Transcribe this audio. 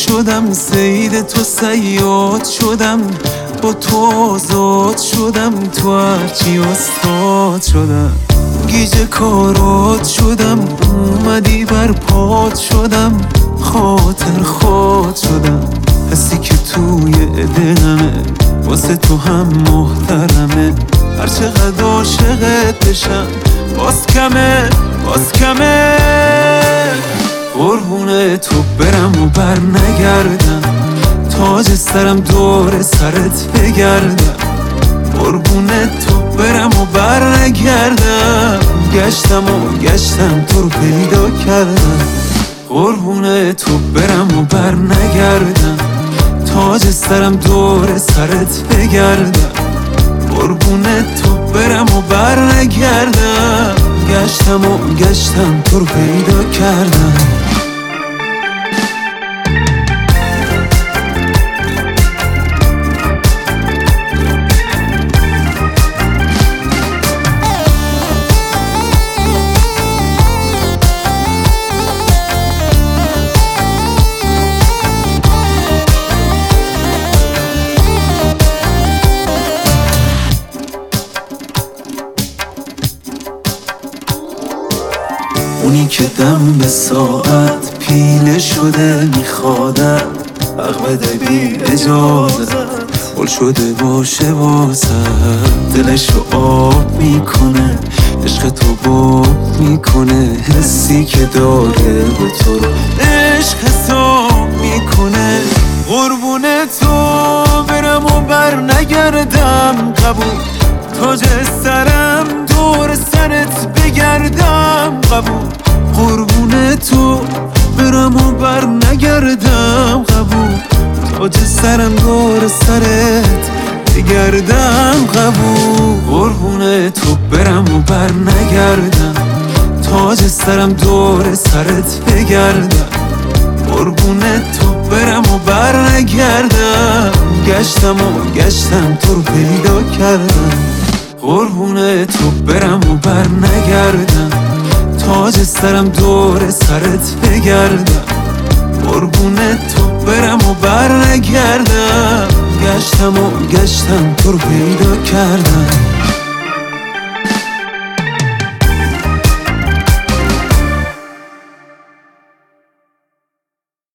شدم، سید تو صیاد شدم، با تو آزاد شدم، تو هرچی استاد شدم. گیج کارات شدم، اومدی بر پات شدم، خاطر خود شدم. حسی که توی دلمه واسه تو هم محترمه، هر چقدر عاشقت بشم باز کمه، باز کمه. قربون تو برم و بر نگردم، تاج سرم دور سرت بگردم. قربون تو برم و بر نگردم، گشتم و گشتم تو رو پیدا کردم. قربون تو برم و بر نگردم، تاج سرم دور سرت بگردم. قربون تو برم و بر نگردم، گشتم و گشتم تو رو پیدا کردم. اونی که دم به ساعت پیله شده میخوادم، حق بده بی اجازت، گل شده باشه واسه دلشو آب میکنه، عشق تو باب میکنه. حسی که داره به تو رو عشق حساب میکنه. قربون تو برم و بر نگردم، قبول تاج سرم دور سرت بگردم، قبول. قربون تو برم و بر نگردم، قبول تاج سرم دور سرت بگردم، قبول. قربون تو برم و بر نگردم، تاج سرم دور سرت بگردم. قربون تو برم و بر نگردم، گشتم و گشتم تو رو پیدا کردم. قربون تو برم و بر نگردم، تاج سرم دور سرت بگردم. قربون تو برم و بر نگردم، گشتم و گشتم تو رو پیدا کردم.